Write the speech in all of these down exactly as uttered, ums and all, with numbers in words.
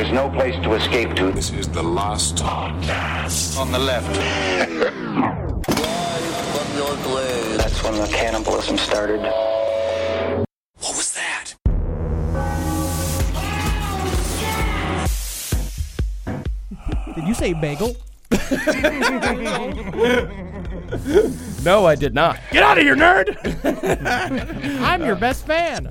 There's no place to escape to. This is the last podcast. On the left. That's when the cannibalism started. What was that? Did you say bagel? No, I did not. Get out of here, nerd! I'm your best fan.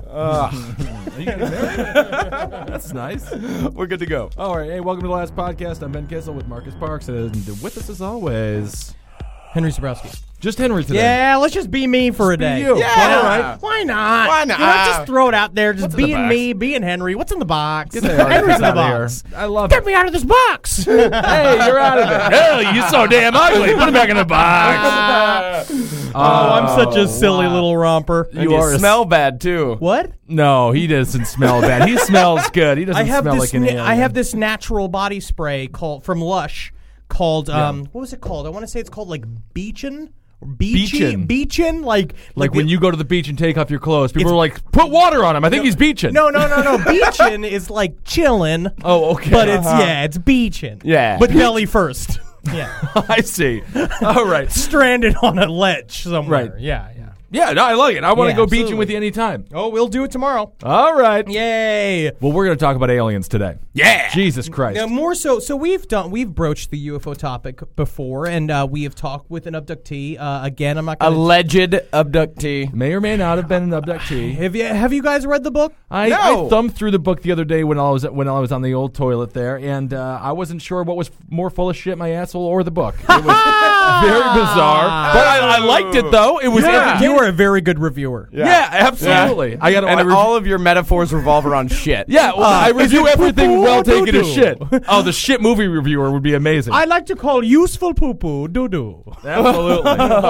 That's nice. We're good to go. All right. Hey, welcome to the last podcast. I'm Ben Kissel with Marcus Parks, and with us as always, Henry Zabrowski. just Henry today. Yeah, let's just be me for a day. you. Yeah, All right. Why not? Why not? You know, just throw it out there. Just What's in the being box? me, being Henry. What's in the box? Get the hell Henry's in the out of here. box. I love Get it. me out of this box. Hey, you're out of it. Hell, you're so damn ugly. Put it back in the box. Oh, I'm such a silly little romper. You, you are a smell bad, too. What? No, he doesn't smell bad. He smells good. He doesn't I have smell this. like an na- alien. I have this natural body spray called from Lush called um. What was it called? I want to say it's called like Beechin. Or Beachy? Beechin. Beechin, like Like when the- you go to the beach and take off your clothes, people It's- are like, put water on him. I think he's beaching. No, no, no, no. Beechin is like chilling. Oh, okay. But it's Uh-huh. yeah, it's beachin'. Yeah. But belly first. Yeah. I see. All right. Stranded on a ledge somewhere. Right. Yeah, yeah. Yeah, no, I like it. I want to Yeah, go absolutely. beaching with you anytime. Oh, we'll do it tomorrow. All right. Yay. Well, we're going to talk about aliens today. Yeah. Jesus Christ. Now, more so, so we've done, we've broached the U F O topic before, and uh, we have talked with an abductee. Uh, again, I'm not going to. Alleged abductee. May or may not have been an abductee. Have you have you guys read the book? I, No. I thumbed through the book the other day when I was when I was on the old toilet there, and uh, I wasn't sure what was more full of shit, my asshole or the book. It was very bizarre, but I, I liked it though. It was Yeah. You are a very good reviewer. yeah, absolutely. I got And I re- all of your metaphors revolve around shit. yeah. Well, I review everything poo-poo well or taken as doo-doo? shit. Oh, the shit movie reviewer would be amazing. I like to call useful poo poo doo doo. Absolutely.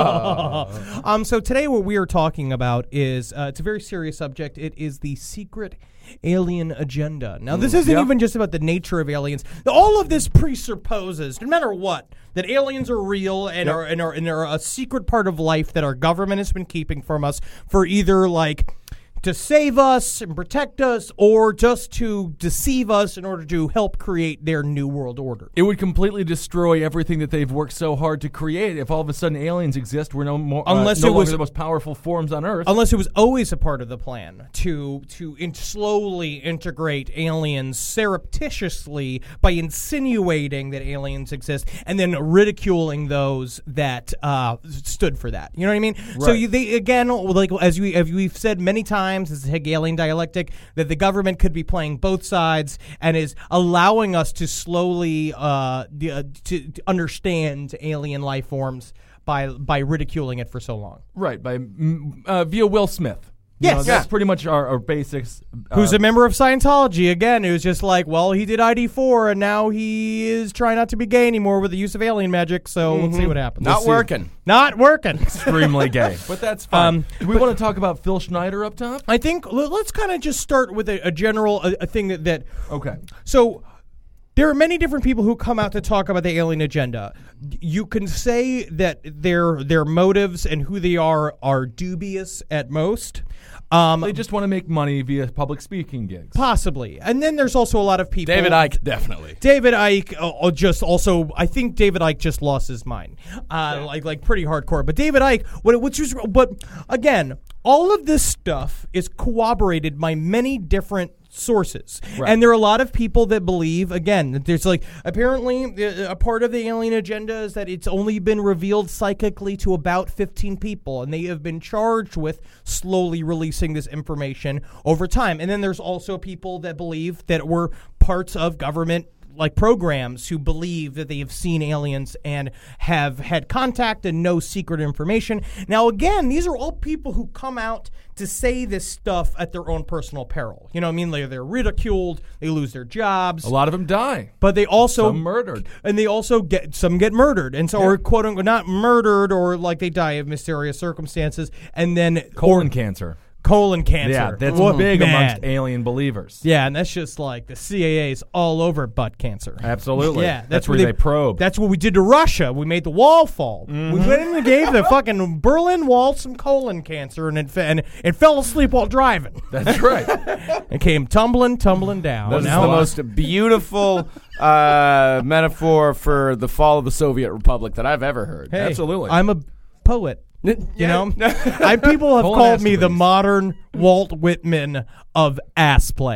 Um, so today what we are talking about is uh, it's a very serious subject. It is the secret alien agenda. Now, this isn't yeah. even just about the nature of aliens. All of this presupposes, no matter what, that aliens are real and are and are and are a secret part of life that our government has been keeping from us for either like to save us and protect us, or just to deceive us in order to help create their new world order. It would completely destroy everything that they've worked so hard to create. If all of a sudden aliens exist, we're no more uh, Unless no it longer was- the most powerful forms on Earth. Unless it was always a part of the plan to to in slowly integrate aliens surreptitiously by insinuating that aliens exist and then ridiculing those that uh, stood for that. You know what I mean? So Right. you, they again, like as we as we've said many times, it's a Hegelian dialectic that the government could be playing both sides and is allowing us to slowly uh, d- uh, to, to understand alien life forms by by ridiculing it for so long. Right, by mm, uh, via Will Smith. You Yes. know, that's pretty much our, our basics. Uh, Who's a member of Scientology, again, who's just like, well, he did I D four, and now he is trying not to be gay anymore with the use of alien magic, so let's see what happens. Not Let's see. working. Not working. extremely gay, but that's fine. Um, Do we want to talk about Phil Schneider up top? I think, l- let's kind of just start with a, a general a, a thing that, that, Okay. so there are many different people who come out to talk about the alien agenda. You can say that their their motives and who they are are dubious at most. Um, They just want to make money via public speaking gigs. possibly. And then there's also a lot of people. David Icke, definitely. David Icke uh, just also, I think David Icke just lost his mind, uh, like like pretty hardcore. But David Icke, what which is, but again, all of this stuff is corroborated by many different sources, Right. and there are a lot of people that believe again that there's like apparently uh, a part of the alien agenda is that it's only been revealed psychically to about fifteen people, and they have been charged with slowly releasing this information over time. And then there's also people that believe that we're parts of government like programs who believe that they have seen aliens and have had contact and know secret information. Now, again, these are all people who come out to say this stuff at their own personal peril. You know what I mean? They're, they're ridiculed, they lose their jobs. A lot of them die. But they also Some murdered. and they also get some get murdered, and so or quote unquote not murdered, or like they die of mysterious circumstances, and then Colon or, cancer. colon cancer. Yeah, that's Whoa, big man. amongst alien believers. Yeah, and that's just like the C A A's all over butt cancer. Absolutely. Yeah, that's, that's what where they probe. That's what we did to Russia. We made the wall fall. We went in and gave the fucking Berlin Wall some colon cancer, and it, fe- and it fell asleep while driving. That's right. And came tumbling, tumbling down. That is Now the I- most beautiful uh, metaphor for the fall of the Soviet Republic that I've ever heard. Hey, Absolutely. I'm a poet. You know, I people have Colon called me the asteroids. modern Walt Whitman of ass play.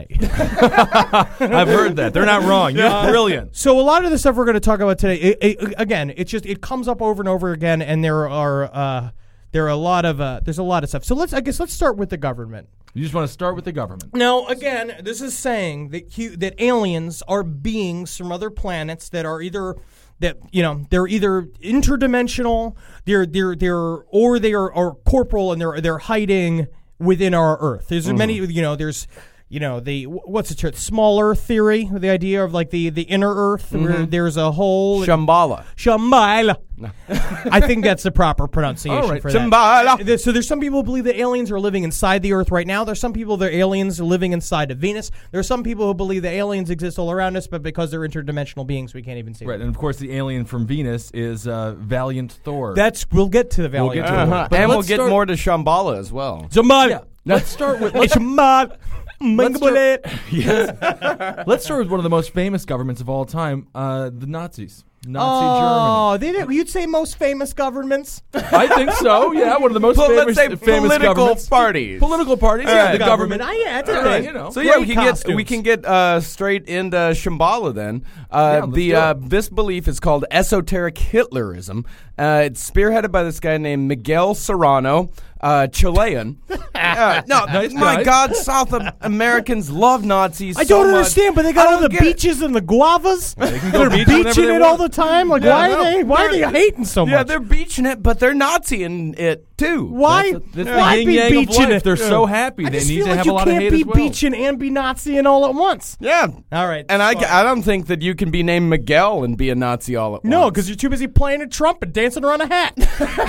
I've heard that. They're not wrong. You're brilliant. So a lot of the stuff we're going to talk about today, it, it, again, it's just it comes up over and over again, and there are uh, there are a lot of uh, there's a lot of stuff. So let's I guess let's start with the government. You just want to start with the government. Now, again, this is saying that hu- that aliens are beings from other planets that are either that you know they're either interdimensional, they're they're they're or they are, are corporal and they're they're hiding within our Earth. There's many you know there's. You know the what's the term? Small Earth theory, the idea of like the, the inner Earth, where there's a whole Shambhala. Shambhala. I think that's the proper pronunciation All right, for Shambhala. that. There- So there's some people who believe that aliens are living inside the Earth right now. There's some people that aliens are living inside of Venus. There's some people who believe that aliens exist all around us, but because they're interdimensional beings, we can't even see Right, them. and of course the alien from Venus is uh, Valiant Thor. That's we'll get to the We'll Valiant. get to it. Uh-huh. But And we'll let's get start- more to Shambhala as well. Shambhala. Yeah. Let's start with let's, Shambhala. Let's start- Shambhala. let's start with one of the most famous governments of all time, uh, the Nazis. Nazi Oh, they didn't, you'd say most famous governments? Germany. I think so. Yeah, one of the most Well, famous, let's say famous political governments. parties. Political parties. All Yeah, right. the government. Ah, yeah, that's a All thing. right, you know. So yeah, we Great can get costumes. we can get uh, straight into Shambhala then. Uh, Yeah, let's the do uh, it. this belief is called esoteric Hitlerism. Uh, it's spearheaded by this guy named Miguel Serrano, uh, Chilean. Uh, no, Nice my guy. God, South Am- Americans love Nazis. I so don't much. understand, but they got I all the don't get it. beaches and the guavas. They can go They're beach whenever beaching they it all want. the time. Like, Yeah, why no, are they? Why are they they're- hating so much? Yeah, they're beaching it, but they're Nazi-ing it too. Why? That's, the- that's why the yin be yang of beaching life. it? They're so happy. I They just need feel to like have you a lot of can't hate be as well. beaching and be Nazi and all at once. Yeah. All right, And I, fine. I don't think that you can be named Miguel and be a Nazi all at No, once. because you're too busy playing a trumpet, dancing around a hat.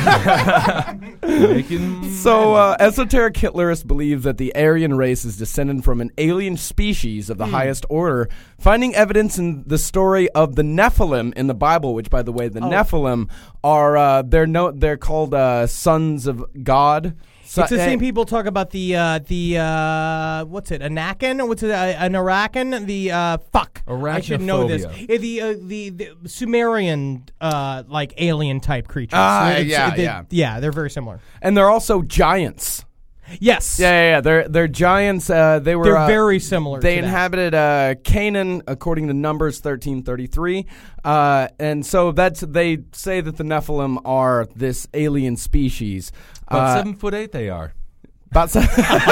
Making So, uh, esoteric Hitlerists believe that the Aryan race is descended from an alien species of the highest order, finding evidence in the story of the Nephilim in the Bible. Which, by the way, the Nephilim are uh, they're no they're called uh, sons of God. So, It's the eh, same people talk about the uh, the uh, what's it? Anakin? What's it? Uh, an Arakan? The uh, fuck. I should know this. Arachnophobia. Uh, the, uh, the the Sumerian uh, like alien type creatures. Ah, It's- yeah, they- yeah. yeah. They're very similar. and they're also giants. Yes. Yeah, yeah, yeah. They're they're giants. Uh, they were They're uh, very similar. They to that. inhabited uh, Canaan, according to Numbers thirteen thirty-three, uh, and so that's they say that the Nephilim are this alien species. about Uh, seven foot eight they are. about se-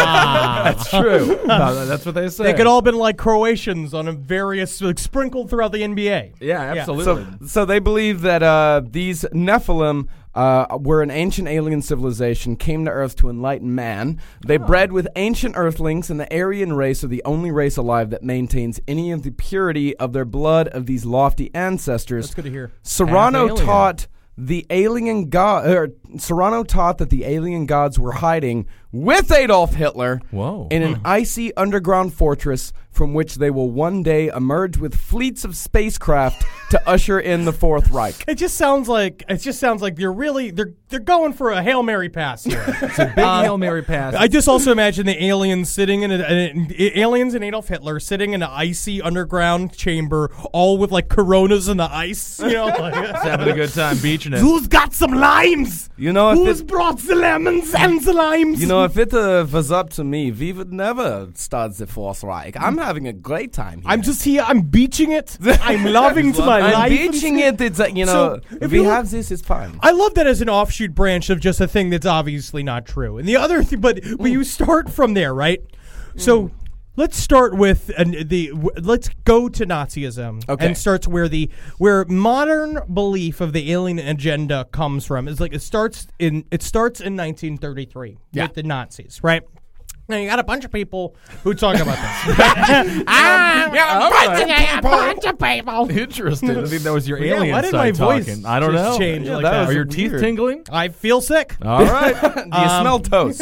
That's true. No, that's what they say. They could all been like Croatians on a various like, sprinkled throughout the N B A. Yeah, absolutely. so so they believe that uh, these Nephilim. Uh, were an ancient alien civilization, came to Earth to enlighten man. They bred with ancient Earthlings, and the Aryan race are the only race alive that maintains any of the purity of their blood of these lofty ancestors. That's good to hear. Serrano Half alien. taught the alien god. Er, Serrano taught that the alien gods were hiding with Adolf Hitler Whoa. in an icy underground fortress from which they will one day emerge with fleets of spacecraft to usher in the Fourth Reich. It just sounds like it just sounds like they're really they're they're going for a Hail Mary pass here. Big Hail Mary pass. I just also imagine the aliens sitting in a, an- aliens and Adolf Hitler sitting in an icy underground chamber, all with like Coronas in the ice. You know, like, having a good time beaching it. who's got some limes? You know, if Who's it, brought the lemons and the limes? you know, if it uh, was up to me, we would never start the Fourth Reich. I'm having a great time here. I'm just here. I'm beaching it. I'm loving to my I'm life. beaching it. It's uh, you know, So, if we you look- have this. It's fine. I love that as an offshoot branch of just a thing that's obviously not true. And the other thing, but when you start from there, right? So let's start with uh, the. W- let's go to Nazism Okay. and starts where the where modern belief of the alien agenda comes from. It's like it starts in it starts in nineteen thirty-three Yeah. with the Nazis, right? Now you got a bunch of people who talk about this. ah, yeah, right. a bunch of people. Interesting. I think that was your Yeah, alien why did side my voice talking. I don't just know. change Yeah, like that that? was Are your teeth weird. tingling? I feel sick. All right. Do you smell toast?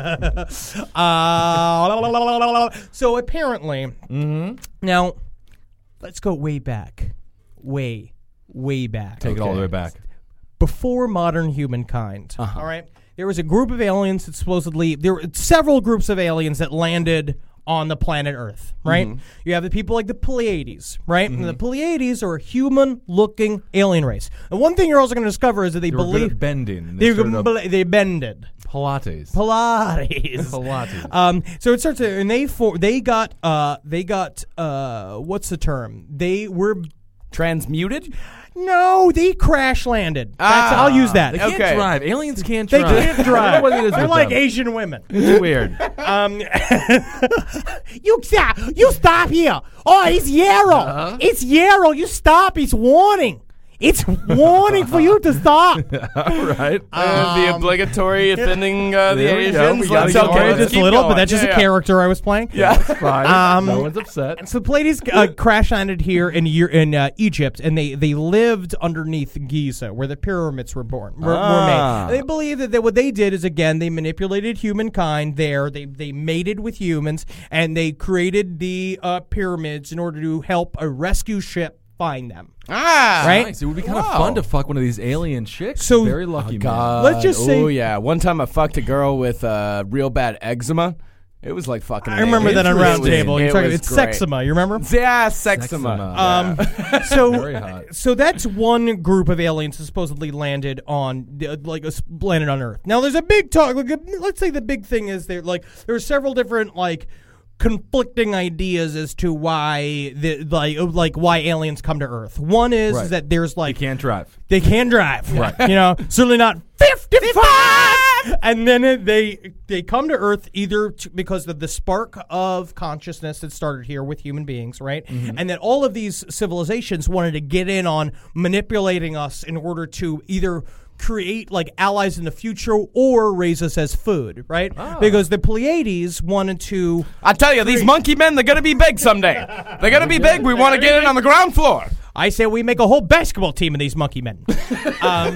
Uh, so apparently, Mm-hmm. now let's go way back, way, way back. Take it all the way back. Before modern humankind. Uh-huh. All right, there was a group of aliens that supposedly there were several groups of aliens that landed on the planet Earth. Right, Mm-hmm. you have the people like the Pleiades. Right, and the Pleiades are a human-looking alien race. And one thing you're also going to discover is that they They were good believe at bending. they sort of they bended. Pilates. Pilates. Pilates. Um, so it starts, to, and they for they got uh they got uh what's the term? They were Transmuted? no, they crash landed. That's Ah, I'll use that. They can't Okay. drive. Aliens can't They drive. can't I don't know drive. what it is They're with like them. Asian women. It's weird. Um, you stop! You stop here! Oh, it's yellow! Uh-huh. It's yellow! You stop! It's warning! It's warning for you to stop. All right. and the obligatory offending uh, the There we go. Asians. We gotta Let's get okay, going. let's just a keep little, going. but that's just Yeah, a yeah. character I was playing. Yeah. Fine. Um, no one's upset. So the Pleiades uh, crash landed here in Eur- in uh, Egypt, and they, they lived underneath Giza, where the pyramids were born were, were Ah. made. And they believe that they, what they did is again they manipulated humankind there. They they mated with humans, and they created the uh, pyramids in order to help a rescue ship find them. Ah. Right? Nice. It would be kind of Wow. fun to fuck one of these alien chicks. So- Very lucky man. God. Let's just say- Oh, yeah. One time I fucked a girl with uh, real bad eczema. It was like fucking I remember that on amazing. Round It was- Table. You're it talking, was it's great. Sexema. You remember? Yeah, sexema. Sexema. Um, Very so, hot. so that's one group of aliens that supposedly landed on, uh, like, uh, landed on Earth. Now, there's a big talk. Like, uh, let's say the big thing is there, like, there are several different, like, conflicting ideas as to why the like uh, like why aliens come to Earth. One is, Right. is that there's You like can't drive. they can drive, Right. You know, certainly not fifty-five. And then it, they they come to Earth either to, because of the spark of consciousness that started here with human beings, right? Mm-hmm. And that all of these civilizations wanted to get in on manipulating us in order to either create like allies in the future or raise us as food, right? Ah. Because the Pleiades wanted to. I tell you, these monkey men, they're going to be big someday. They're going to be big. We want to get in on the ground floor. I say we make a whole basketball team of these monkey men. um,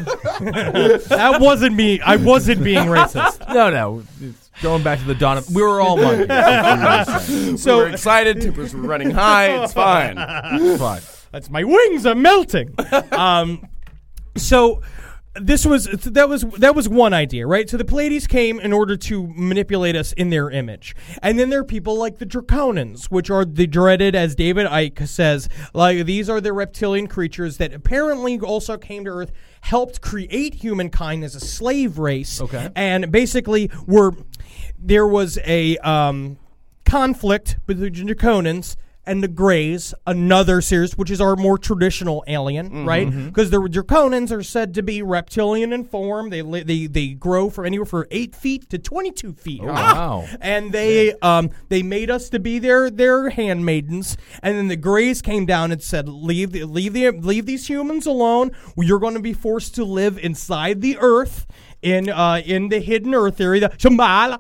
that wasn't me. I wasn't being racist. No, no. It's going back to the dawn of. We were all monkeys. That's what So we're excited. Tempers were running high. It's fine. we were saying. Fine. That's my wings are melting. um, so this was that was that was one idea, right? So the Pleiades came in order to manipulate us in their image, and then there are people like the Draconans, which are the dreaded, as David Icke says, like these are the reptilian creatures that apparently also came to Earth, helped create humankind as a slave race, Okay. and basically were there was a um, conflict between the Draconans and the Greys, another series, which is our more traditional alien, Mm-hmm. right? Because the Draconans are said to be reptilian in form. They li- they they grow from anywhere from eight feet to twenty-two feet. Oh, wow. And they um they made us to be their their handmaidens, and then the Greys came down and said, leave the, leave the leave these humans alone. You're going to be forced to live inside the Earth. In uh in the hidden Earth area, the Shambhala.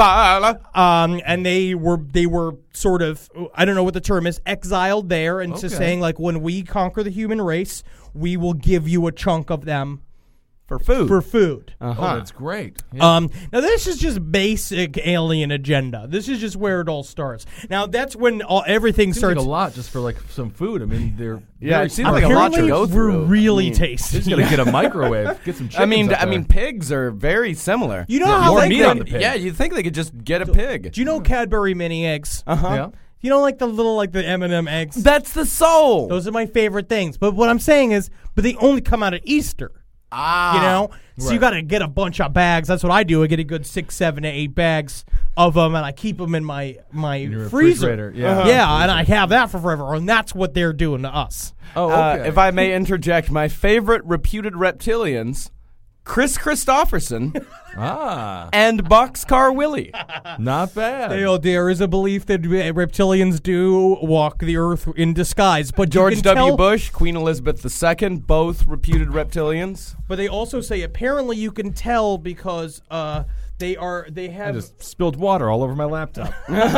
Um, and they were they were sort of, I don't know what the term is, exiled there, and just Okay. saying like, when we conquer the human race, we will give you a chunk of them For food. for food. Oh, that's great. Yeah. Um, now this is just basic alien agenda. This is just where it all starts. Now that's when all everything Seems starts. like a lot just for like some food. I mean, they're Yeah, very it seems like a lot to Apparently, go through. We're really I mean, tasty. Just gotta get a microwave, get some chickens I mean, up I there. mean, pigs are very similar. You know Yeah, how more like meat the- on the pig. Yeah, you'd think they could just get a pig. Do you know Cadbury mini eggs? Uh huh. yeah. You know, like the little like the M and M eggs. That's the soul. Those are my favorite things. But what I'm saying is, but they only come out at Easter. ah, You know, so you Right. got to get a bunch of bags. That's what I do. I get a good six, seven, eight bags of them, and I keep them in my my your freezer. refrigerator, yeah. Uh-huh. yeah, and I have that for forever. And that's what they're doing to us. Oh, Uh, okay. if I may interject, my favorite reputed reptilians, Chris Christopherson ah, and Boxcar Willie. not bad. They, oh, there is a belief that uh, reptilians do walk the earth in disguise, but you George can W. tell- Bush, Queen Elizabeth the Second, both reputed reptilians. But they also say apparently you can tell because uh, They are. They I have. just spilled water all over my laptop.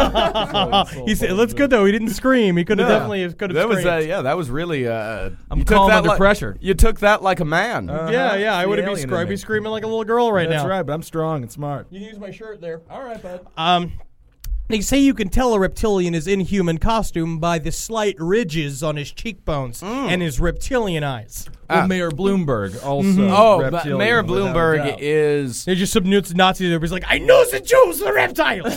He said, "That's good though. He didn't scream. He could have Yeah. definitely could have That was screamed." uh, yeah. That was really. Uh, I'm you took calm that under like- pressure. You took that like a man. Uh, yeah, yeah. I the would have been alien in screaming. I'd me. be screaming like a little girl right That's now. right, but I'm strong and smart. You can use my shirt there. All right, bud. Um, they say you can tell a reptilian is in human costume by the slight ridges on his cheekbones and his reptilian eyes. Well, Ah. Mayor Bloomberg also. Oh, but reptilian, Mayor without a Bloomberg doubt. is. They're just some Nazi there. He's like, I know the Jews, the reptiles.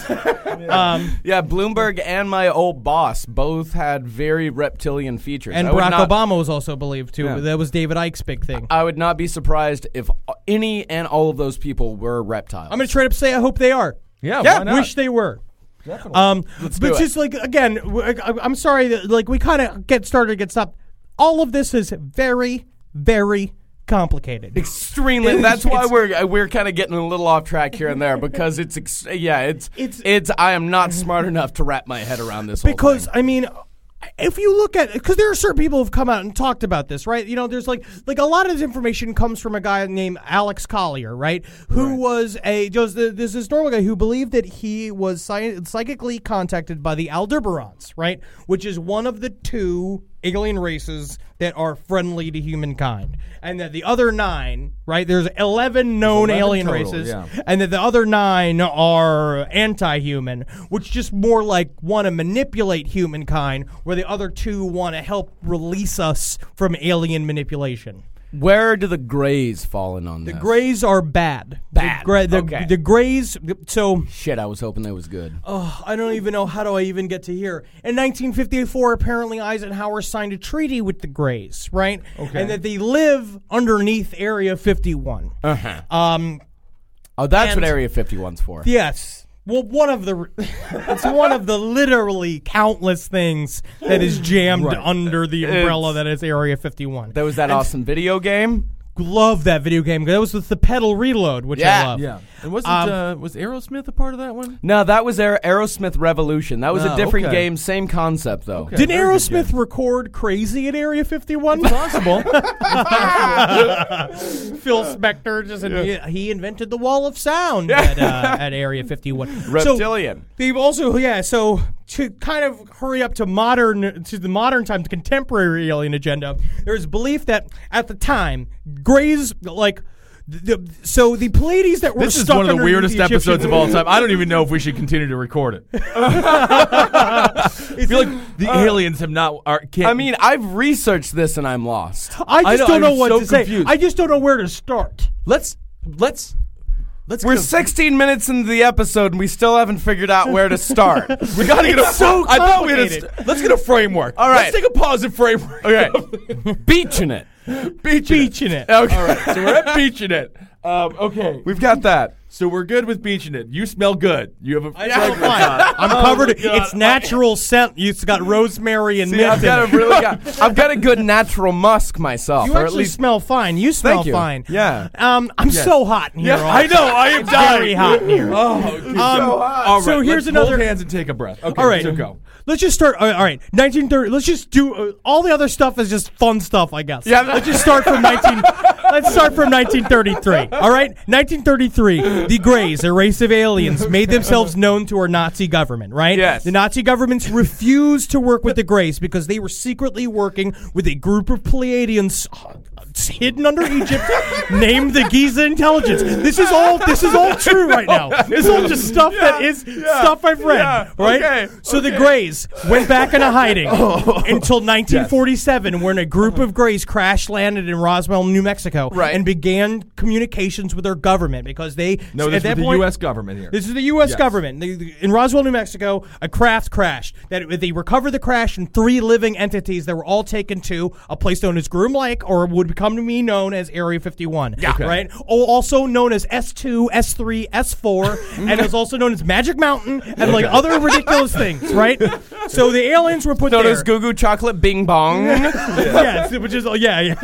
um, Yeah, Bloomberg and my old boss both had very reptilian features. and I would Barack not- Obama was also believed too. Yeah. That was David Icke's big thing. I would not be surprised if any and all of those people were reptiles. I'm gonna straight up say I hope they are. Yeah, Yeah, why not? Wish they were. Definitely. Um, Let's but do it. just like again, w- I- I'm sorry that like we kind of get started, get stopped. All of this is very, very complicated. Extremely. It is- That's why it's- we're uh, we're kind of getting a little off track here and there because it's ex- yeah it's It's- it's I am not smart enough to wrap my head around this whole Because thing. I mean, if you look at, because there are certain people who've come out and talked about this, right? You know, there's like like a lot of this information comes from a guy named Alex Collier, right? Who was a just there's this normal guy who believed that he was psy- psychically contacted by the Aldebarans, right? Which is one of the two alien races that are friendly to humankind, and that the other nine, right? There's eleven known eleven alien total, races, yeah. and that the other nine are anti-human, which just more like want to manipulate humankind, where the other two want to help release us from alien manipulation. Where do the Greys fall in on The this? Greys are bad. Bad. The, gra- the, Okay. the Greys. So Shit, I was hoping that was good. oh, I don't even know how do I even get to here. In nineteen fifty-four, apparently Eisenhower signed a treaty with the Greys, right? Okay. And that they live underneath Area fifty-one. Uh-huh. Um. Oh, that's and- what Area fifty-one's for. Yes. Well, one of the it's one of the literally countless things that is jammed Right. under the umbrella It's- that is Area fifty-one. There was that awesome video game. Love that video game. That was with the pedal reload, which I Yeah. love. Yeah. And wasn't Um, uh, was Aerosmith a part of that one? No, that was Aer- Aerosmith Revolution. That was Oh, a different okay. game, same concept though. Okay. Didn't Very good Aerosmith game. record "Crazy" at Area fifty-one? Possible. Phil Spector just he, he invented the wall of sound at, uh, at Area fifty-one. Reptilian. So, they've also yeah. So to kind of hurry up to modern to the modern times, contemporary alien agenda, there's belief that at the time Greys like. The, so the Pleiades that were This is stuck one of the underneath weirdest the Egyptian- episodes of all time. I don't even know if we should continue to record it. I feel like the aliens have not. Are, can't, I mean, I've researched this and I'm lost. I just I know, don't know I'm what so to say. confused. I just don't know where to start. let's let's let's. We're go- sixteen minutes into the episode and we still haven't figured out where to start. We gotta get a. so I thought we had a complicated. st- let's get a framework. All right. Let's take a positive framework. Okay. Beaching it. Beach Beaching it. Okay. All right. So we're at beaching it. Um, okay. We've got that. So we're good with beaching it. You smell good. You have a. I smell fine. I'm covered. It's natural scent. It's got rosemary and See, mint I've in got a it. really got I've got a good natural musk myself. You or at actually least smell fine. You smell Thank you. fine. Yeah. Um, I'm so hot in here. Yeah, all I the know. time. I am It's dying. very hot in here. Oh, Um, All right. so here's let's another. hold hands and take a breath. Okay. All right, So go. Let's just start. All right, nineteen thirty. Let's just do uh, all the other stuff is just fun stuff, I guess. Yeah. Let's just start from nineteen. Let's start from nineteen thirty-three. All right, nineteen thirty-three. The Greys, a race of aliens, made themselves known to our Nazi government. Right. Yes. The Nazi governments refused to work with the Greys because they were secretly working with a group of Pleiadians uh, hidden under Egypt, named the Giza Intelligence. This is all. This is all true right now. This is all just stuff that is stuff I've read. yeah, Right. okay, So the Greys went back into hiding Oh. until nineteen forty-seven, when a group of Greys crash landed in Roswell, New Mexico, Right. and began communications with their government because they No, at this that is the point, U S government here. This is the U S Yes. government. They- they- in Roswell, New Mexico, a craft crashed. That they recovered the crash and three living entities that were all taken to a place known as Groom Lake, or would become to be known as Area fifty-one. Yeah. Okay. Right. Oh, also known as S two, S three, S four, and is also known as Magic Mountain and like other ridiculous things. Right. So the aliens were put known there. as Goo Goo Chocolate Bing Bong. Yes, which is oh, yeah, yeah,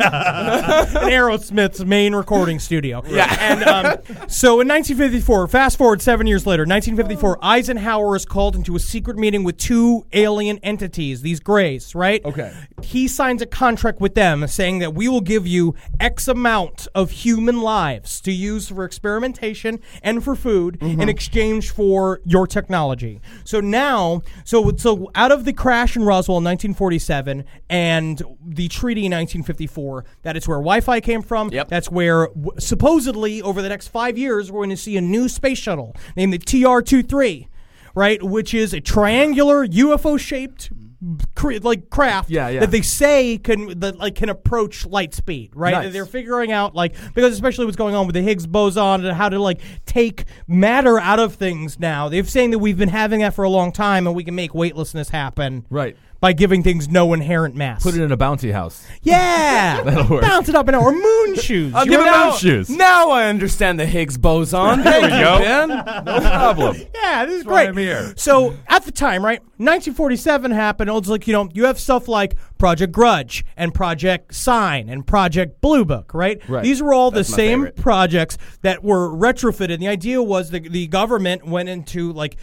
an Aerosmith's main recording studio. Yeah. and um, so in nineteen fifty-four, fast forward seven years later, nineteen fifty-four, Eisenhower is called into a secret meeting with two alien entities, these Greys, right? Okay. He signs a contract with them saying that we will give you X amount of human lives to use for experimentation and for food Mm-hmm. in exchange for your technology. So now, so so out of the crash in Roswell in nineteen forty-seven and the treaty in nineteen fifty-four, that is where Wi-Fi came from. Yep. That's where w- supposedly over the next five years we're going to see a new space shuttle named the T R twenty-three, right, which is a triangular U F O-shaped cr- like craft Yeah, yeah. that they say can that like can approach light speed, right? Nice. They're figuring out like because especially what's going on with the Higgs boson and how to like take matter out of things now. They're saying that we've been having that for a long time and we can make weightlessness happen. Right. By giving things no inherent mass. Put it in a bouncy house. Yeah, That'll work. bounce it up and out. Or moon shoes. I'll You give it know? now. shoes. Now I understand the Higgs boson. There we go. Ben. No problem. Yeah, this is why great. I'm here. So at the time, right, nineteen forty-seven happened. It was like, you know, you have stuff like Project Grudge and Project Sign and Project Blue Book, right? Right. These were all That's the my same favorite. projects that were retrofitted. The idea was the, the government went into like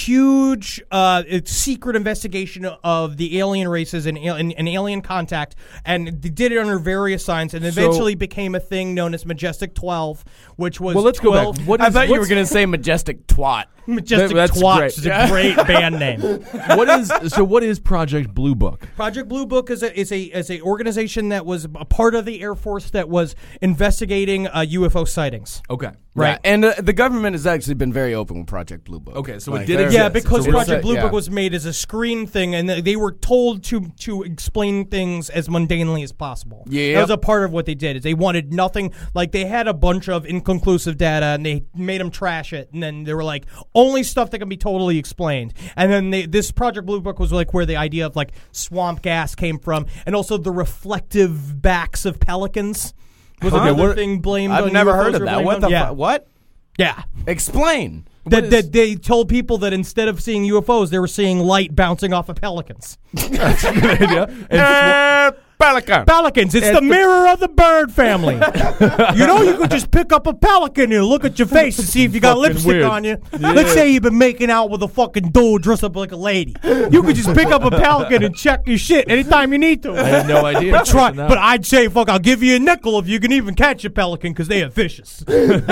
huge uh, it's secret investigation of the alien races and, al- and, and alien contact, and they did it under various signs, and eventually became a thing known as Majestic twelve, which was Well, let's go twelve back. What I is, thought you were what's- going to say majestic twat. Majestic That- that's Twats great. is a great band name. what is so? What is Project Blue Book? Project Blue Book is a is a is a organization that was a part of the Air Force that was investigating uh, U F O sightings. Okay. Right. Yeah, and uh, the government has actually been very open with Project Blue Book. Okay, so it Like, did they're- exist. Yeah, because It's a real Project set, Blue yeah. Book was made as a screen thing, and th- they were told to to explain things as mundanely as possible. Yeah. That was a part of what they did. Is they wanted nothing, like they had a bunch of inconclusive data, and they made them trash it, and then they were like, only stuff that can be totally explained. And then they, this Project Blue Book was like where the idea of like swamp gas came from, and also the reflective backs of pelicans was Huh? another What- thing blamed I've on never U F Os heard of or that. blamed What on- the yeah. fu- What? Yeah. Explain. That, is- that they told people that instead of seeing U F Os, they were seeing light bouncing off of pelicans. That's a good idea. And Uh, Pelican. Pelicans, it's the mirror of the bird family. You know, you could just pick up a pelican and look at your face and see if you got Fucking lipstick weird. on you. Let's say you've been making out with a fucking dude dressed up like a lady. You could just pick up a pelican and check your shit anytime you need to. I had no idea. But try, No. but I'd say, fuck, I'll give you a nickel if you can even catch a pelican because they are vicious. and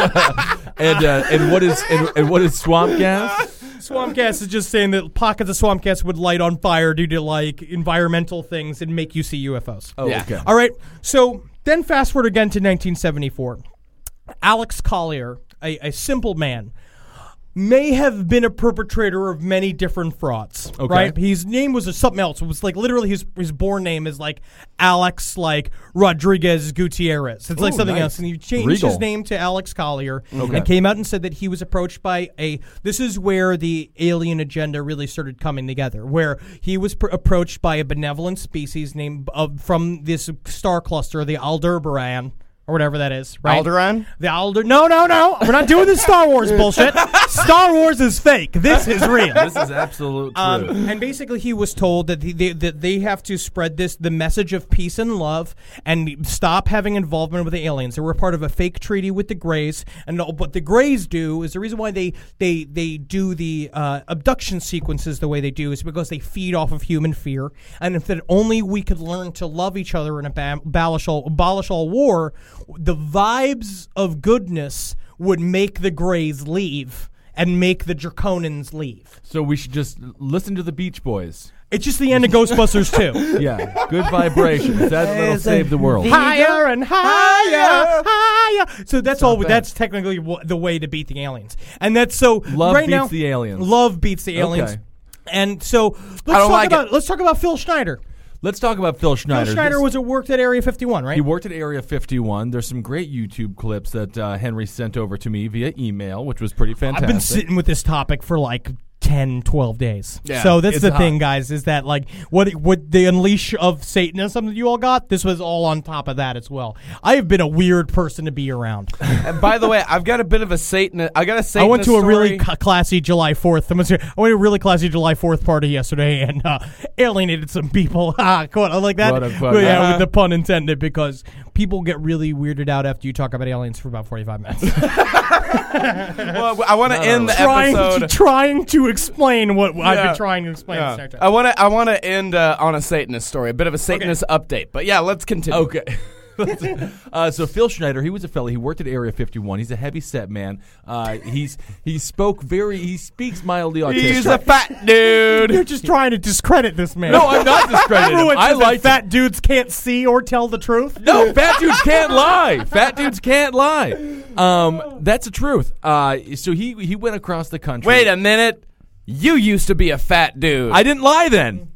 uh, and what is and, and what is swamp gas? Swamp gas is just saying that pockets of swamp gas would light on fire due to like environmental things and make you see U F Os. Oh, Yeah. okay. All right. So then fast forward again to nineteen seventy-four. Alex Collier, a, a simple man, may have been a perpetrator of many different frauds. Okay. Right? His name was a, something else. It was like literally his his born name is like Alex like Rodriguez Gutierrez. It's like Ooh, something nice. else. And he changed Regal. his name to Alex Collier Okay. and came out and said that he was approached by a this is where the alien agenda really started coming together, where he was pr- approached by a benevolent species named uh, from this star cluster, the Aldebaran. Or whatever that is, right? Alderaan? The Alder. No, no, no. We're not doing this Star Wars bullshit. Star Wars is fake. This is real. This is absolute truth. Um, and basically, he was told that, he, they, that they have to spread this the message of peace and love and stop having involvement with the aliens. They were part of a fake treaty with the Greys, and what the Greys do is the reason why they they they do the uh, abduction sequences the way they do is because they feed off of human fear, and if that only we could learn to love each other and ab- abolish all abolish all war, the vibes of goodness would make the Greys leave and make the Draconians leave. so we should just listen to the Beach Boys. It's just the end of Ghostbusters two. Yeah, good vibrations. That, that'll save the world. Higher and higher, higher. So that's all. bad. That's technically w- the way to beat the aliens, and that's so. Love right beats now, the aliens. Love beats the aliens, Okay. and so let's don't talk like about it. let's talk about Phil Schneider. Let's talk about Phil Schneider. Phil Schneider This- was at worked at Area fifty-one, right? He worked at Area fifty-one. There's some great YouTube clips that uh, Henry sent over to me via email, which was pretty fantastic. I've been sitting with this topic for like ten, twelve days. Yeah, so that's it's the hot. thing, guys, is that like what what the unleash of Satanism that you all got, this was all on top of that as well. I have been a weird person to be around. And by the way, I've got a bit of a Satan. I got a Satan. I went to a really story. ca- classy July fourth. I went to I went to a really classy July fourth party yesterday and uh, alienated some people. Ah, quote, I like that. Quote, unquote. Well, yeah, Uh-huh. with the pun intended, because people get really weirded out after you talk about aliens for about forty-five minutes. Well, I want to end the trying, episode. to, trying to explain what I've Yeah. been trying to explain. Yeah. Star Trek. I want to. I want to end uh, on a Satanist story, a bit of a Satanist update. But yeah, let's continue. Okay. uh, so Phil Schneider, he was a fella. He worked at Area fifty-one. He's a heavy set man. Uh, he's he spoke very. He speaks mildly autistic. He's a fat dude. You're just trying to discredit this man. No, I'm not discrediting him. Everyone I says that like fat dudes can't see or tell the truth. No, fat dudes can't lie. Fat dudes can't lie. Um, that's the truth. Uh, so he he went across the country. Wait a minute. You used to be a fat dude. I didn't lie then.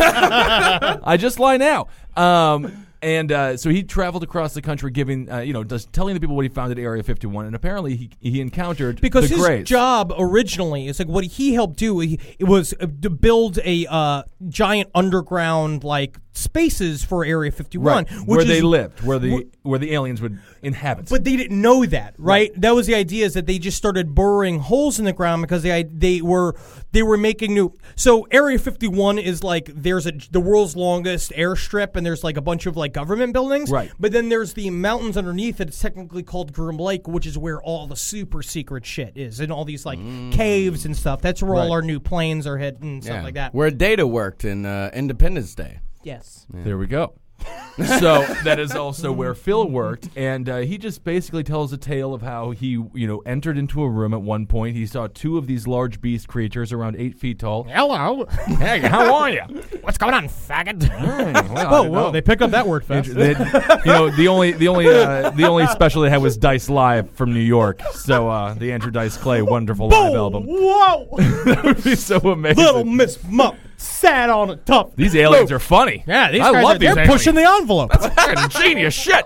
I just lie now. Um, and uh, so he traveled across the country, giving, uh, you know, just telling the people what he found at Area fifty-one, and apparently he he encountered because the his Greys. job originally is like what he helped do. He, it was uh, to build a uh, giant underground like spaces for Area fifty-one, right, which where is, they lived, where the wh- where the aliens would inhabit. But they didn't know that, right? right? That was the idea, is that they just started burrowing holes in the ground because they they were they were making new. So Area fifty-one is like there's a the world's longest airstrip, and there's like a bunch of like government buildings, right? But then there's the mountains underneath it. It's technically called Groom Lake, which is where all the super secret shit is, and all these like mm. caves and stuff. That's where right. all our new planes are hidden and stuff yeah. like that. Where Data worked in uh, Independence Day. Yes. Yeah. There we go. So that is also where Phil worked, and uh, he just basically tells a tale of how he, you know, entered into a room at one point. He saw two of these large beast creatures around eight feet tall. Hello. Hey, how are you? What's going on, faggot? Mm, well, whoa, whoa! They picked up that word fast. They, you know, the only the only uh, the only special they had was Dice Live from New York. So uh, the Andrew Dice Clay wonderful live Boom! album. Whoa! That would be so amazing. Little Miss Mupp sat on a tough. These aliens Loop. are funny. Yeah, these I guys love are, these they're aliens. pushing the envelope. That's genius shit.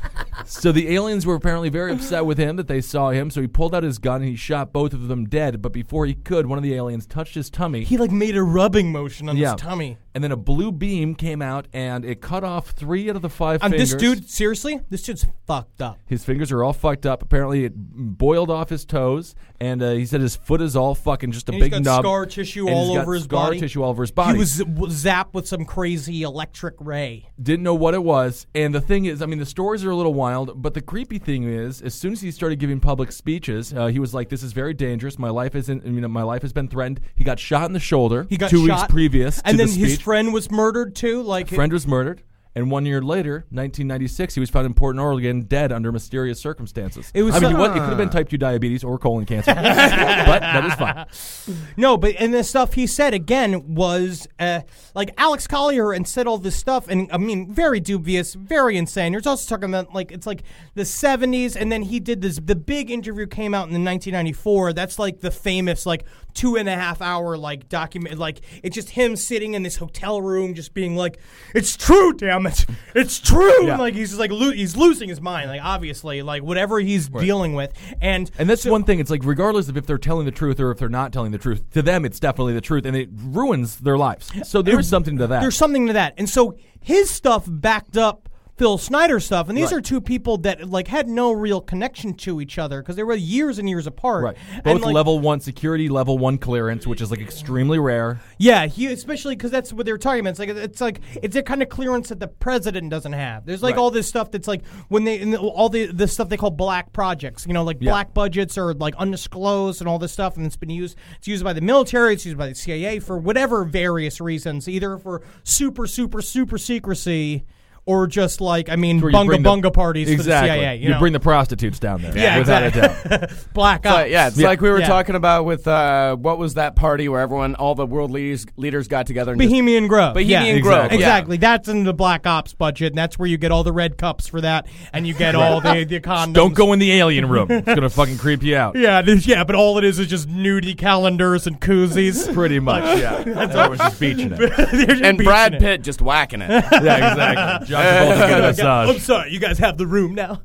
So the aliens were apparently very upset with him that they saw him, so he pulled out his gun and he shot both of them dead. But before he could, one of the aliens touched his tummy. He like made a rubbing motion on Yeah. his tummy. And then a blue beam came out and it cut off three out of the five And fingers. this dude, seriously, this dude's fucked up. His fingers are all fucked up. Apparently it boiled off his toes, and uh, he said his foot is all fucking just a And big he's got nub. scar tissue and all he's got over his scar body. tissue all over his body. He was z- w- zapped with some crazy electric ray. Didn't know what it was. And the thing is, I mean, the stories are a little wild, but the creepy thing is, as soon as he started giving public speeches, uh, he was like, "This is very dangerous. My life isn't. You know, my life has been threatened." He got shot in the shoulder. He got two shot, weeks previous, and to then the his speech. friend was murdered too. Like friend was murdered. And one year later, nineteen ninety-six, he was found in Portland, Oregon, dead under mysterious circumstances. It was I mean, so- he was, it could have been type two diabetes or colon cancer, but that is fine. No, but and the stuff he said again was uh, like Alex Collier and said all this stuff, and I mean, very dubious, very insane. You're also talking about like it's like the seventies, and then he did this. The big interview came out in nineteen ninety-four. That's like the famous like two and a half hour like document. Like it's just him sitting in this hotel room, just being like, "It's true, damn it, it's true." Yeah. And like he's just like lo- he's losing his mind. Like obviously, like whatever he's Right. dealing with, and And that's so- one thing. It's like regardless of if they're telling the truth or if they're not telling the truth, to them it's definitely the truth, and it ruins their lives. So there's something to that. There's something to that. And so his stuff backed up Phil Snyder's stuff. And these Right. are two people that like had no real connection to each other because they were years and years apart. Right. And, Both like, level one security, level one clearance, which is like extremely rare. Yeah, he especially because that's what they were talking about. It's like it's like it's a kind of clearance that the president doesn't have. There's like Right. all this stuff that's like when they and all the the stuff they call black projects. You know, like Yeah. black budgets or like undisclosed and all this stuff. And it's been used. It's used by the military. It's used by the C I A for whatever various reasons, either for super super super secrecy. Or just like, I mean, Where you bunga bring the- bunga parties exactly. for the C I A. You, You, know? bring the prostitutes down there. Yeah, without exactly. a doubt. Black ops. But yeah, it's Yeah. like we were Yeah. talking about with uh, what was that party where everyone, all the world leaders, leaders got together and just- Bohemian Grove. Bohemian yeah. Grove, exactly. yeah. Exactly. That's in the Black Ops budget, and that's where you get all the red cups for that, and you get all the, the condoms. Don't go in the alien room. It's gonna fucking creep you out. Yeah, there's- yeah, but all it is is just nudie calendars and koozies. Pretty much. Yeah. Everyone's just beaching it. They're just and beaching Brad it. Pitt just whacking it. Yeah, exactly. John Travolta getting a I'm massage. sorry, you guys have the room now.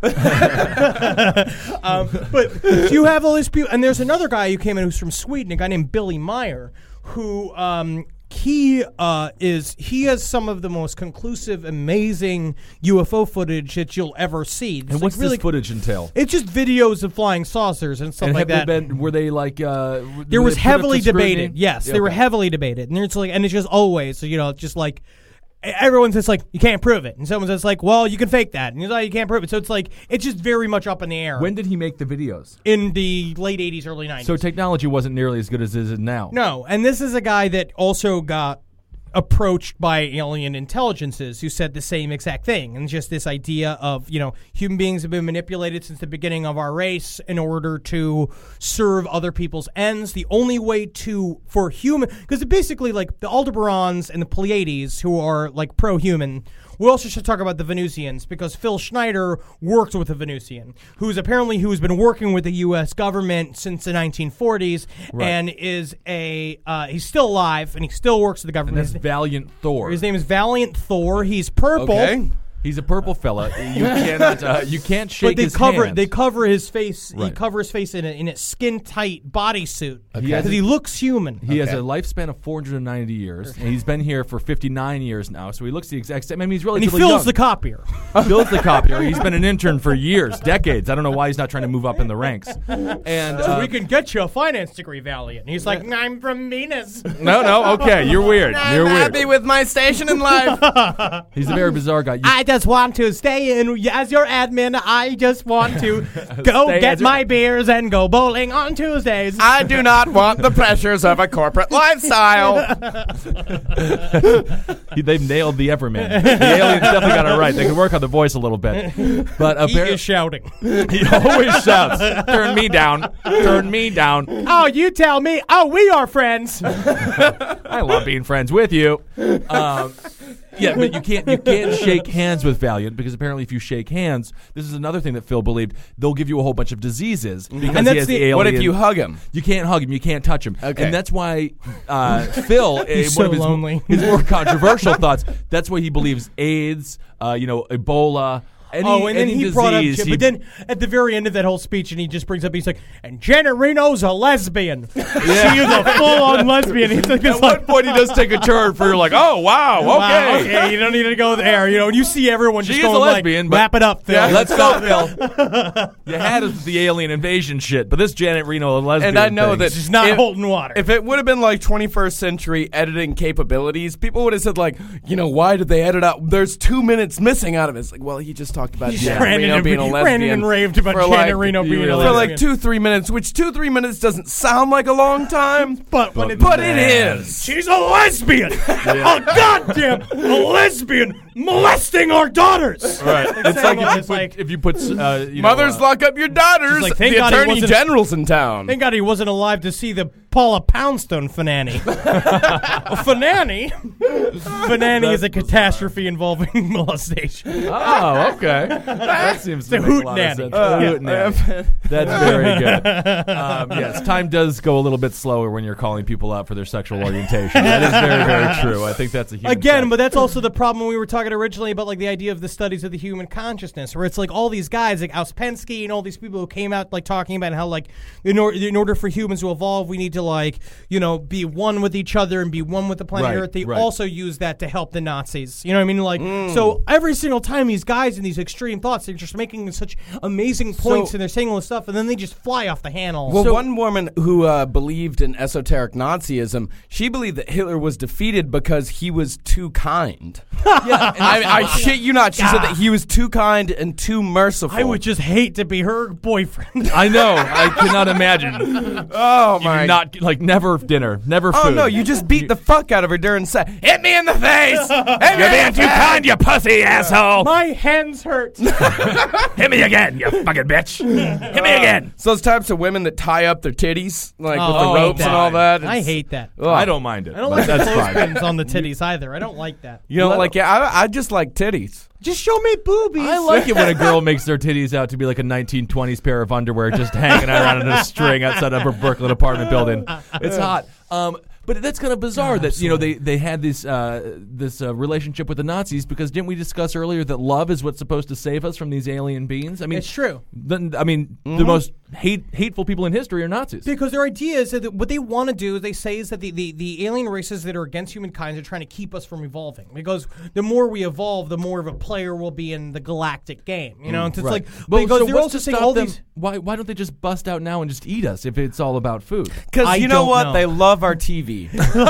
um, but you have all these people, and there's another guy who came in who's from Sweden, a guy named Billy Meyer, who um, he uh, is he has some of the most conclusive, amazing U F O footage that you'll ever see. It's And like what's really, this footage entail? It's just videos of flying saucers and stuff And like have that. they been? Were they like? Uh, w- There were was they put up to heavily scrutiny? debated. Yes, Yeah, they were okay. heavily debated, and it's like, and it's just always, you know, just like everyone's just like, you can't prove it, and someone's just like, well, you can fake that, and you're like, you can't prove it. So it's like it's just very much up in the air. When did he make the videos? In the late eighties, early nineties. So technology wasn't nearly as good as it is now. no, and this is a guy that also got approached by alien intelligences who said the same exact thing. And just this idea of, you know, human beings have been manipulated since the beginning of our race in order to serve other people's ends. The only way to, for human, because basically like the Aldebarans and the Pleiades who are like pro-human. We also should talk about the Venusians, because Phil Schneider worked with a Venusian who's apparently who's been working with the U S government since the nineteen forties Right. and is a uh, he's still alive and he still works with the government. That's Valiant Thor. His name is Valiant Thor. He's purple. Okay. He's a purple fella. You cannot. Uh, you can't shake But they his cover hand. they cover his face. He Right. cover his face in a, in a skin tight bodysuit He because has he a- looks human. He has a lifespan of four hundred ninety years, and he's been here for fifty-nine years now. So he looks the exact same. I mean, he's and he relatively fills young. the copier. Fills the copier. He's been an intern for years, decades. I don't know why he's not trying to move up in the ranks. And uh, we can get you a finance degree, Valiant. He's like, I'm from Venus. no, no, okay, you're weird. You're I'm weird. happy with my station in life. He's a very bizarre guy. You- I just want to stay in as your admin. I just want to go Stay get as your- my beers and go bowling on Tuesdays. I do not want the pressures of a corporate lifestyle. He, they've nailed the Everman. The aliens definitely got it right. They could work on the voice a little bit. But He apparently, is shouting. he always shouts, "Turn me down! Turn me down!" Oh, you tell me. Oh, we are friends. I love being friends with you. Um, yeah, but you can't you can't shake hands with Valiant, because apparently if you shake hands, this is another thing that Phil believed, they'll give you a whole bunch of diseases because And he that's has the- the alien. What if you hug him? You can't hug him. You can't touch him. Okay. And that's why uh, Phil, He's uh, one so of his, lonely. his more controversial thoughts, that's why he believes AIDS, uh, you know, Ebola. Any, Oh, and then any he disease, brought up, he- but then at the very end of that whole speech, and he just brings up, he's like, and Janet Reno's a lesbian. She is a full-on lesbian. He's like, this at like, one point he does take a turn for like, oh wow, okay. wow, okay, you don't need to go there. You know, and you see everyone She just is a going lesbian, like, but- wrap it up, Phil. Yeah, let's go, Phil. You had us with the alien invasion shit, but this Janet Reno lesbian And I know thing, that She's not if, holding water. if it would have been like twenty-first century editing capabilities, people would have said like, you know, why did they edit out? There's two minutes missing out of it. It's like, well, he just talked about He's Janet ranting Reno and- being a lesbian ranting and raved about for Janet like, Reno being a really- for lesbian. like two, three minutes, which two, three minutes doesn't sound like a long time, but when But- it's but it is. She's a lesbian. A goddamn lesbian molesting our daughters. right? It's like if you It's put, like- if you put uh, you Mothers know, uh, lock up your daughters. She's like, thank the God he attorney wasn't- general's in town. Thank God he wasn't alive to see the Paula Poundstone finale. A finale? Finale is a catastrophe involving molestation. Oh, okay. That seems to The make a hoot lot nanny. of sense. Uh, The hoot nanny. That's very good. Um, yes, time does go a little bit slower when you're calling people out for their sexual orientation. That is very, very true. I think that's a human Again, fact. but that's also the problem we were talking originally about, like the idea of the studies of the human consciousness, where it's like all these guys, like Ouspensky and all these people who came out like talking about how like in, or- in order for humans to evolve, we need to like you know be one with each other and be one with the planet Right, Earth. They right. also use that to help the Nazis. You know what I mean? Like so every single time these guys in these extreme thoughts, they're just making such amazing points So- and they're saying all this stuff, and then they just fly off the handle. Well, So- one woman who uh, believed in esoteric Nazism, she believed that Hitler was defeated because he was too kind. yeah, I, I shit you not. She said that he was too kind and too merciful. I would just hate to be her boyfriend. I know. I cannot imagine. oh You my! not like never dinner, never food. oh no! You just beat the fuck out of her during sex. Hit me in the face! Hit me You're in being the too face! kind, you pussy asshole. My hands hurt. Hit me again, you fucking bitch. Hit me again. So those types of women that tie up their titties, like with Oh, the ropes I hate and all that. I it's- hate that. Ugh. I don't mind it. I don't but like the that's fine. clothespins on the titties either. I don't like that. You know, Let- like yeah, I, I just like titties. Just show me boobies. I like it when a girl makes their titties out to be like a nineteen twenties pair of underwear just hanging around in a string outside of a Brooklyn apartment building. It's hot. Um, but that's kind of bizarre that you know they, they had this uh, this uh, relationship with the Nazis, because didn't we discuss earlier that love is what's supposed to save us from these alien beings? I mean, It's true. The, I mean, the most hate, hateful people in history are Nazis. Because their idea is that what they want to do, they say, is that the, the, the alien races that are against humankind are trying to keep us from evolving. Because the more we evolve, the more of a player we'll be in the galactic game. You know, it's just like Well, because so they're what's also to saying stop all them? these. Why why don't they just bust out now and just eat us if it's all about food? Because I you know don't what? know. They love our T V. V.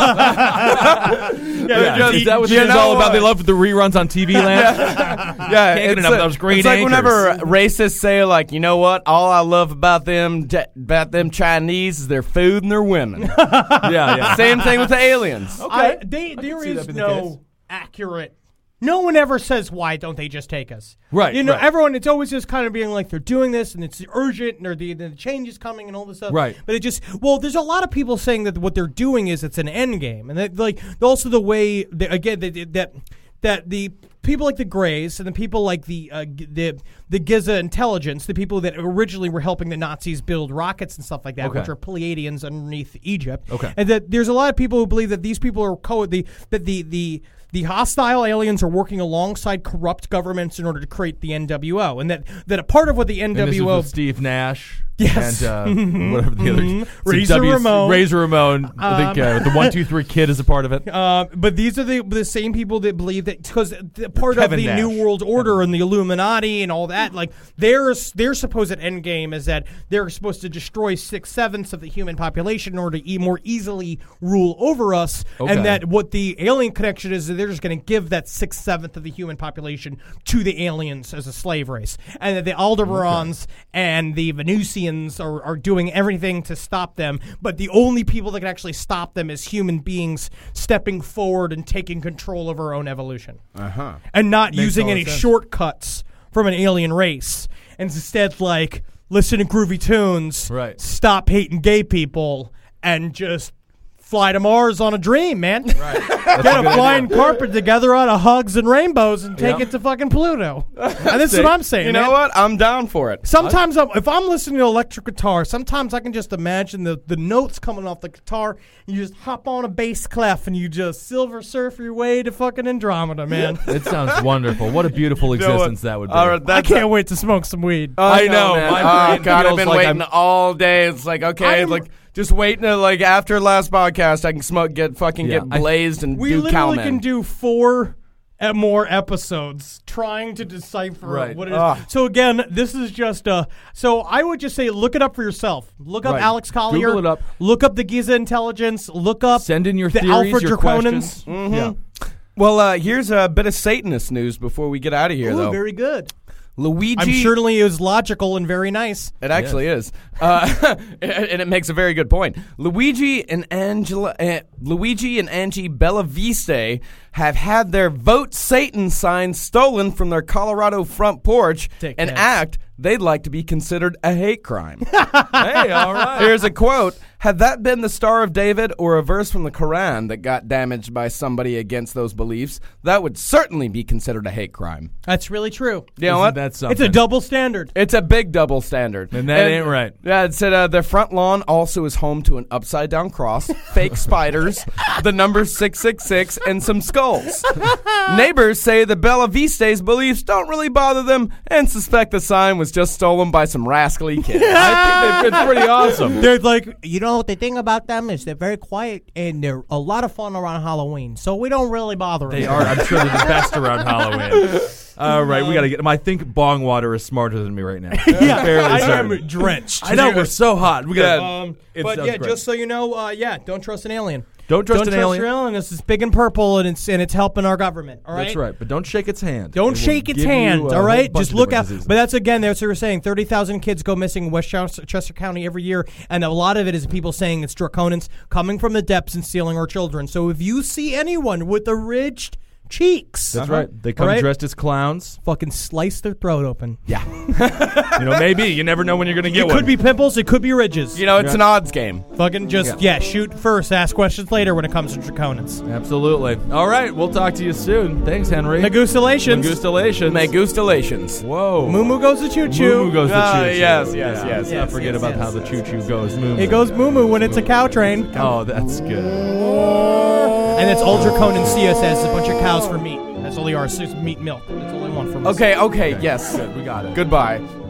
Yeah, just- is that what you this is know all about? what? They love the reruns on T V Land. Yeah, Can't get it's, enough of a- those green it's like anchors. whenever racists say, like, you know what? All I love about them, about them Chinese is their food and their women. yeah, yeah. Same thing with the aliens. I, they, there see that is being the case. no accurate. No one ever says, why don't they just take us? Right, You know, right. everyone, it's always just kind of being like, they're doing this and it's urgent and the, the change is coming and all this stuff. Right. But it just, well, there's a lot of people saying that what they're doing is it's an end game. And that, like, also the way, that, again, that, that, that the people like the Greys and the people like the, uh, g- the, the Giza intelligence, the people that originally were helping the Nazis build rockets and stuff like that, Okay. which are Pleiadians underneath Egypt. Okay. And that there's a lot of people who believe that these people are co- the, that the, the, The hostile aliens are working alongside corrupt governments in order to create the N W O, and that, that a part of what the And this N W O was with Steve Nash. Yes. And uh, whatever the other. Mhm. so Razor W- Ramon. Razor Ramon. I think uh, the one two three Kid is a part of it. Uh, but these are the the same people that believe that because the part Kevin of the Nash. New World Order and the Illuminati and all that, like their their supposed end game is that they're supposed to destroy six sevenths of the human population in order to e- more easily rule over us, Okay. and that what the alien connection is that they're just going to give that six seventh of the human population to the aliens as a slave race, and that the Aldebarans and the Venusians are, are doing everything to stop them, but the only people that can actually stop them is human beings stepping forward and taking control of our own evolution. Uh-huh. And not Makes using all any sense. shortcuts from an alien race. And instead, like, listen to groovy tunes, Right. stop hating gay people, and just fly to Mars on a dream, man. Right. Get a flying carpet together out of hugs and rainbows and take Yep. it to fucking Pluto. And this is what I'm saying, You man. know what? I'm down for it. Sometimes I'm, if I'm listening to electric guitar, sometimes I can just imagine the, the notes coming off the guitar. And you just hop on a bass clef and you just silver surf your way to fucking Andromeda, man. It sounds wonderful. What a beautiful know what? existence that would be. All right, I that's can't wait to smoke some weed. I know, man. my Oh, brain God, I've feels been like waiting I'm- all day. It's like, okay, I'm- like just waiting to, like, after last podcast, I can smoke, get fucking Yeah, get I- blazed and we do literally cowmen. can do four and more episodes trying to decipher Right. what it is. Ah. So again, this is just a. So I would just say, look it up for yourself. Look up Right. Alex Collier. Google it up. Look up the Giza intelligence. Look up. Send in your the theories, Alpha your Draconans. questions. Mhm. Well, uh, here's a bit of Satanist news before we get out of here, Ooh, though. very good. Luigi. I'm certainly is logical and very nice. It actually is, uh, and it makes a very good point. Luigi and Angela, uh, Luigi and Angie Bellaviste have had their "Vote Satan" signs stolen from their Colorado front porch, Dickheads. an act they'd like to be considered a hate crime. Hey, all right. Here's a quote: "Had that been the Star of David or a verse from the Quran that got damaged by somebody against those beliefs, that would certainly be considered a hate crime." That's really true. You know Isn't what? that something? It's a double standard. It's a big double standard. And that ain't right. Yeah, it said uh, their front lawn also is home to an upside down cross, fake spiders, the number six six six, and some skulls. Neighbors say the Bellaviste's beliefs don't really bother them and suspect the sign was just stolen by some rascally kids. I think it's pretty awesome. They're like, you know, the thing about them is they're very quiet and they're a lot of fun around Halloween, so we don't really bother them. They are. I'm sure they're the best around Halloween. All right, we got to get them. I think bong water is smarter than me right now. Yeah, Fairly I certain. am drenched. I know we're so hot. We got. Um, It but sounds yeah, great. just so you know, uh, yeah, don't trust an alien. Don't trust don't an trust alien. your alien. This is big and purple, and it's and it's helping our government. All right, That's right, but don't shake its hand. Don't It will shake its give you hand. a All whole right, bunch just of look different out. diseases. But that's again, that's what we're saying. Thirty thousand kids go missing in Westchester Chester County every year, and a lot of it is people saying it's Draconans coming from the depths and stealing our children. So if you see anyone with the ridged cheeks, That's right. They come All right. dressed as clowns. fucking slice their throat open. Yeah. You know, maybe you never know when you're going to get It one. could be pimples. It could be ridges. You know, it's an odds game. Fucking just yeah. shoot first, ask questions later when it comes to Draconans. Absolutely. All right, we'll talk to you soon. Thanks, Henry. Magustalations. Magustalations. Magustalations. Whoa. Moo moo goes the choo choo. Moo goes the Ah, choo choo. yes, yes, yes. Not Yes, forget yes, about yes, how the yes, choo choo goes. Moo It goes moo moo when it's a cow train. Oh, that's good. And it's all Draconan C S S, a bunch of cows for meat. That's all they are, it's just meat milk. That's all they want from us. Okay, okay, yes. Good, we got it. Goodbye.